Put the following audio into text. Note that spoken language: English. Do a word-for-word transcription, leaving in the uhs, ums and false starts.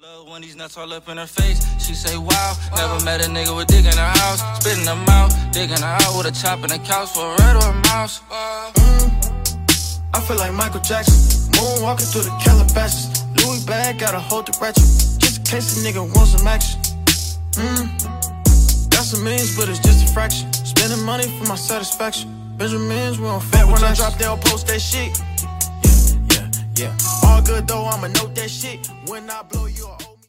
Love when these nuts all up in her face. She say, wow, never met a nigga with dick in her house. Spitting them out, digging her out with a chop in the couch for a red or a mouse. Mm. I feel like Michael Jackson, moonwalking through the Calabasas. Louis bag, gotta hold the ratchet, just in case a nigga wants some action. Mm. Got some millions, but it's just a fraction. Spending money for my satisfaction. Benjamins, we don't fat when I drop, they'll post that shit. Yeah, yeah, yeah. All good though, I'ma note that shit. When I blow you